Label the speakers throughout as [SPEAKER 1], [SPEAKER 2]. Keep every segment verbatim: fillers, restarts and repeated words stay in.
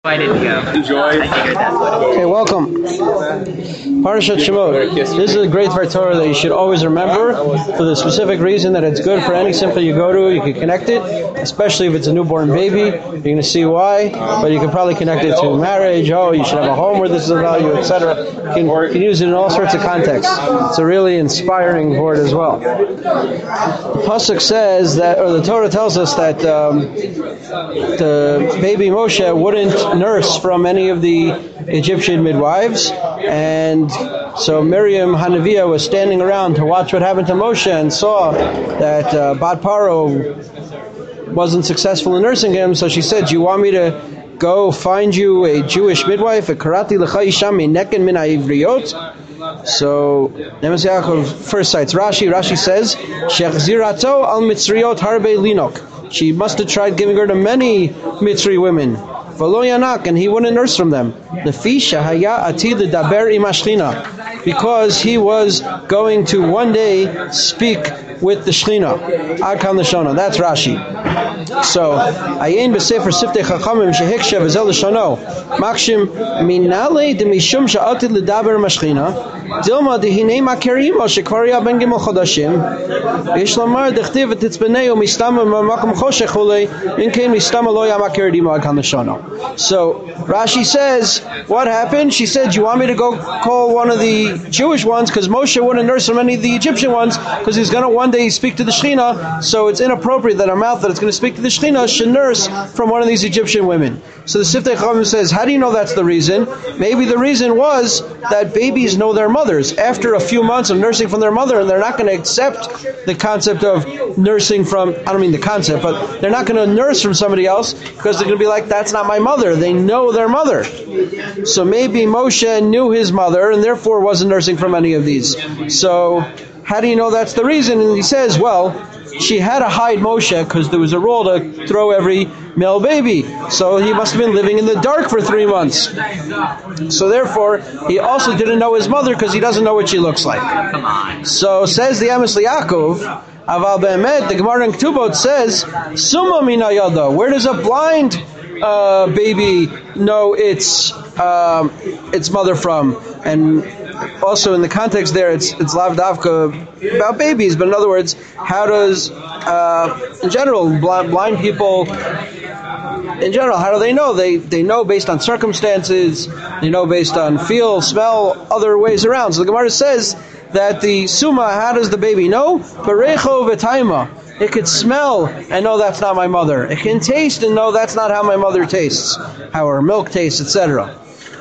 [SPEAKER 1] I didn't go.
[SPEAKER 2] Enjoy.
[SPEAKER 1] I figured that's what it is.
[SPEAKER 3] Okay, welcome. Parashat Shemot. This is a great Torah that you should always remember for the specific reason that it's good for any simcha you go to. You can connect it, especially if it's a newborn baby. You're going to see why, but you can probably connect it to marriage. Oh, you should have a home where this is a value, et cetera. You can, you can use it in all sorts of contexts. It's a really inspiring word as well. The Pasuk says that, or the Torah tells us that um, the baby Moshe wouldn't nurse from any of the Egyptian midwives, and so Miriam Hanaviah was standing around to watch what happened to Moshe and saw that uh, Bat Paro wasn't successful in nursing him, so she said, do you want me to go find you a Jewish midwife? A karati l'cha isha mineken min ha'ivriot. So Nemes Yaakov first cites Rashi. Rashi says, Shechzirato al mitzriot harbe linok. She must have tried giving her to many Mitzri women. V'lo yanak, and he wouldn't nurse from them. Lefisha haya atid ledaber im hashchina, because he was going to one day speak with the Shechina. Ad-kan l'shona. That's Rashi. So, ayin b'sefer siftei chachamim shehiksha v'zel l'shono makshim minale demishum sha'atid ledaber im hashchina dilma dehinei makerimo shekvaria ben gimel chodashim yesh lamar dechtiv v'titzbeneu mistama makom choshech hulei inkein mistama lo yamakir dimo ad-kan l'shono. So Rashi says, what happened? She said, you want me to go call one of the Jewish ones, because Moshe wouldn't nurse from any of the Egyptian ones, because he's going to one day speak to the Shechina, so it's inappropriate that our mouth that it's going to speak to the Shechina should nurse from one of these Egyptian women. So the Siftei Chachamim says, how do you know that's the reason? Maybe the reason was that babies know their mothers. After a few months of nursing from their mother, and they're not going to accept the concept of nursing from, I don't mean the concept, but they're not going to nurse from somebody else, because they're going to be like, that's not my mother. They know their mother. So maybe Moshe knew his mother and therefore wasn't nursing from any of these. So how do you know that's the reason? And he says, well, she had to hide Moshe because there was a rule to throw every male baby. So he must have been living in the dark for three months. So therefore, he also didn't know his mother because he doesn't know what she looks like.
[SPEAKER 1] Come on.
[SPEAKER 3] So says the Amos Yaakov, Aval Be'emet, the Gemara in Ketubot says, Summa mina yada. Where does a blind uh, baby know its um, its mother from? And also in the context there, it's it's lav davka about babies. But in other words, how does uh, in general blind, blind people in general, how do they know? They they know based on circumstances. They know based on feel, smell, other ways around. So the Gemara says that the summa, how does the baby know? Parecho v'taima. It could smell and know that's not my mother. It can taste and know that's not how my mother tastes, how her milk tastes, et cetera.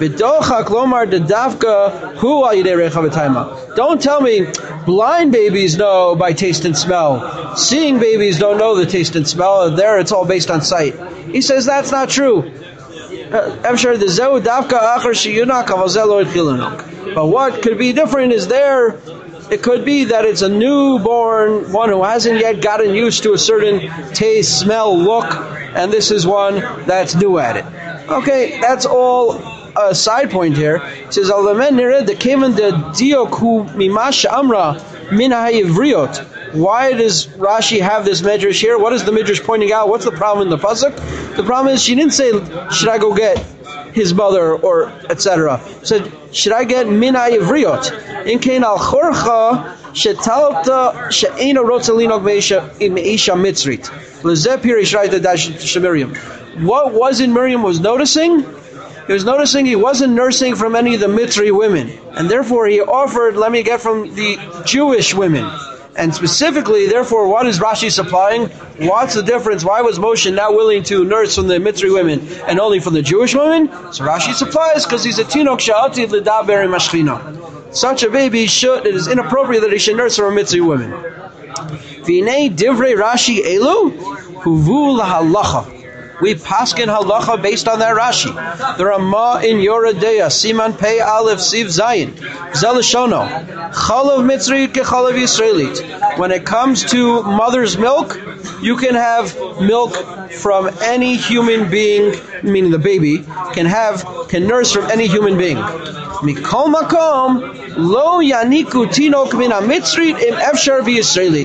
[SPEAKER 3] Don't tell me blind babies know by taste and smell. Seeing babies don't know the taste and smell. There it's all based on sight. He says that's not true. But what could be different is there, it could be that it's a newborn one who hasn't yet gotten used to a certain taste, smell, look, and this is one that's new at it. Okay, that's all a side point here. It says, why does Rashi have this medrash here? What is the medrash pointing out? What's the problem in the pasuk? The problem is she didn't say, should I go get his mother or et cetera. Said, should I get min ha'ivriot? In kain al chorcha shetalta she'ena rotza linog meisha mitzrit. Lezeh pirish ra'ita dash shemiriam. What was in Miriam was noticing? He was noticing he wasn't nursing from any of the Mitzri women, and therefore he offered, let me get from the Jewish women. And specifically, therefore, what is Rashi supplying? What's the difference? Why was Moshe not willing to nurse from the Mitzri women and only from the Jewish women? So Rashi supplies because he's a tinok sha'ati l'daber im hashchina. Such a baby should, it is inappropriate that he should nurse from Mitzri women. V'nei divrei Rashi elu huvu lahalacha. We paskin halacha based on that Rashi. The Ramah in Yoredeya, Siman Pei Aleph Siv Zayin, Zelishono, Chalav Mitzri ke Chalav Yisraelit. When it comes to mother's milk, you can have milk from any human being, meaning the baby, can have, can nurse from any human being. Mikol makom, lo yaniku tinok min ha-mitzrit im efshar v'yisraelit.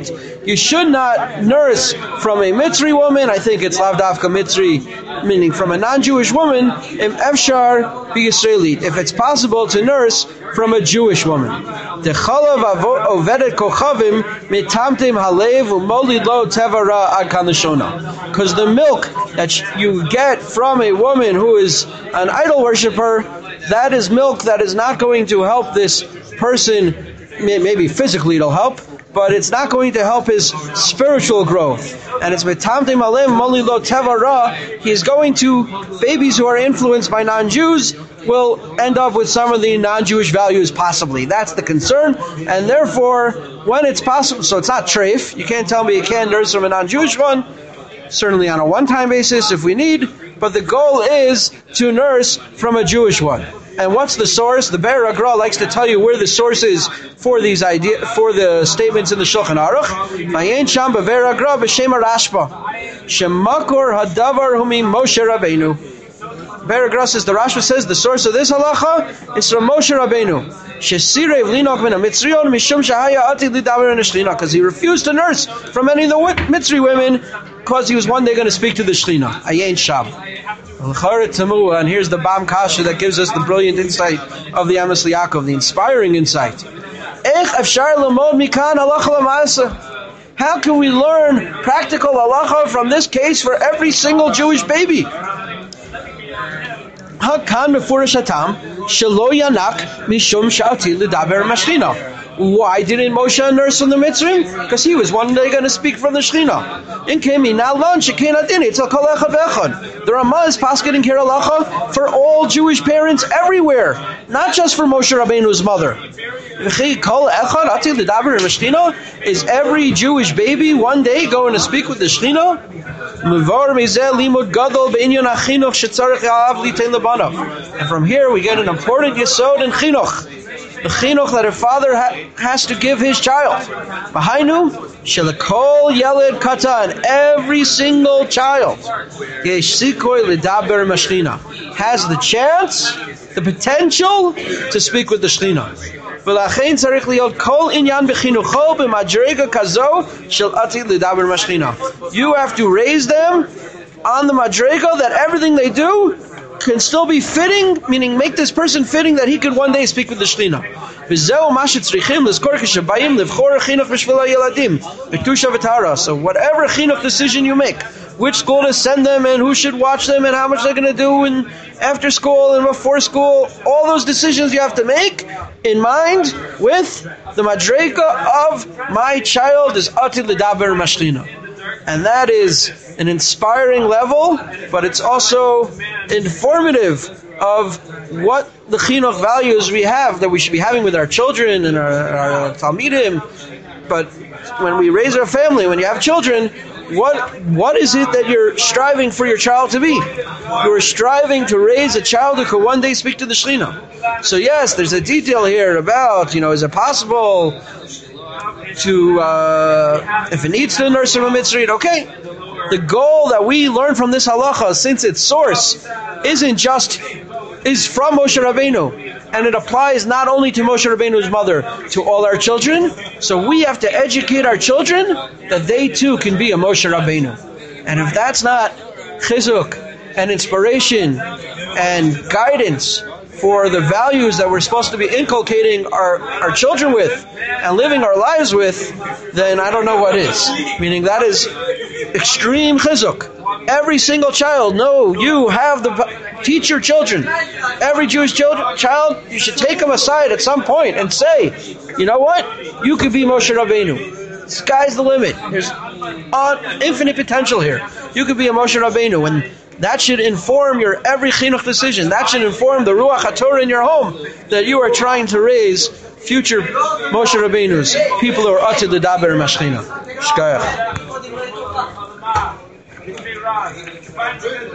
[SPEAKER 3] You should not nurse from a Mitzri woman. I think it's Lav Davka Mitzri, meaning from a non-Jewish woman. Im Efshar be Israeli. If it's possible to nurse from a Jewish woman. The chalav ovedet kochavim mitamtim halev umoli lo tevara ad kan lashona. Because the milk that you get from a woman who is an idol worshiper, that is milk that is not going to help this person. Maybe physically it'll help, but it's not going to help his spiritual growth. And it's mitamtim halev umoli lo tevara. He's going to, babies who are influenced by non-Jews will end up with some of the non-Jewish values possibly. That's the concern. And therefore, when it's possible, so it's not treif. You can't tell me you can't nurse from a non-Jewish one, certainly on a one-time basis if we need, but the goal is to nurse from a Jewish one. And what's the source? The Be'er HaGra likes to tell you where the source is for these idea, for the statements in the Shulchan Aruch. Vayen sham Be'er HaGra b'shem Rashba. Shemakor hadavar humi Moshe Rabbeinu. Be'er HaGra says, the Rashba says, the source of this halacha is from Moshe Rabbeinu. Shesirev linok min ha-Mitzriyon mishum shahaya ati lidaber in Shlina. Because he refused to nurse from any of the Mitzri women because he was one day going to speak to the Shlina. Ayin sham. And here's the Bam Kasha that gives us the brilliant insight of the Amos Yaakov, the inspiring insight. How can we learn practical halacha from this case for every single Jewish baby? Hakan mefurish hatam shelo yanak mishum sha'ati lidaber mashchina. Why didn't Moshe nurse from the Mitzrim? Because he was one day going to speak from the Shechina. In Kemi Nalon Shekin Adini Tzal Kol Echad Ve'echad. The Ramah is pasketing here halacha for all Jewish parents everywhere, not just for Moshe Rabbeinu's mother. Is every Jewish baby one day going to speak with the Shechina? And from here we get an important yesod in chinuch. The chinuch that a father ha- has to give his child. Behind shelakol yeled katan, every single child has the chance, the potential to speak with the Shechina. You have to raise them on the madrega that everything they do can still be fitting, meaning make this person fitting that he could one day speak with the Shechina. So whatever chinuch decision you make, which school to send them and who should watch them and how much they're going to do in after school and before school, all those decisions you have to make in mind with the madrega of my child is ati lidaber mashchina. And that is an inspiring level, but it's also informative of what the chinuch values we have, that we should be having with our children and our, our talmidim. But when we raise our family, when you have children, what what is it that you're striving for your child to be? You're striving to raise a child who could one day speak to the Shechina. So yes, there's a detail here about, you know, is it possible to, uh, if it needs to nurse from a mitzvah, okay. The goal that we learn from this halacha, since its source isn't just, is from Moshe Rabbeinu, and it applies not only to Moshe Rabbeinu's mother, to all our children, so we have to educate our children that they too can be a Moshe Rabbeinu. And if that's not chizuk and inspiration and guidance for the values that we're supposed to be inculcating our, our children with and living our lives with, then I don't know what is. Meaning that is extreme chizuk. Every single child, no, you have the, teach your children. Every Jewish child, child, you should take them aside at some point and say, you know what? You could be Moshe Rabbeinu. Sky's the limit. There's uh, infinite potential here. You could be a Moshe Rabbeinu, and that should inform your every chinuch decision. That should inform the Ruach HaTorah in your home, that you are trying to raise future Moshe Rabbeinus, people who are atid l'daber mashchina. Shkayach.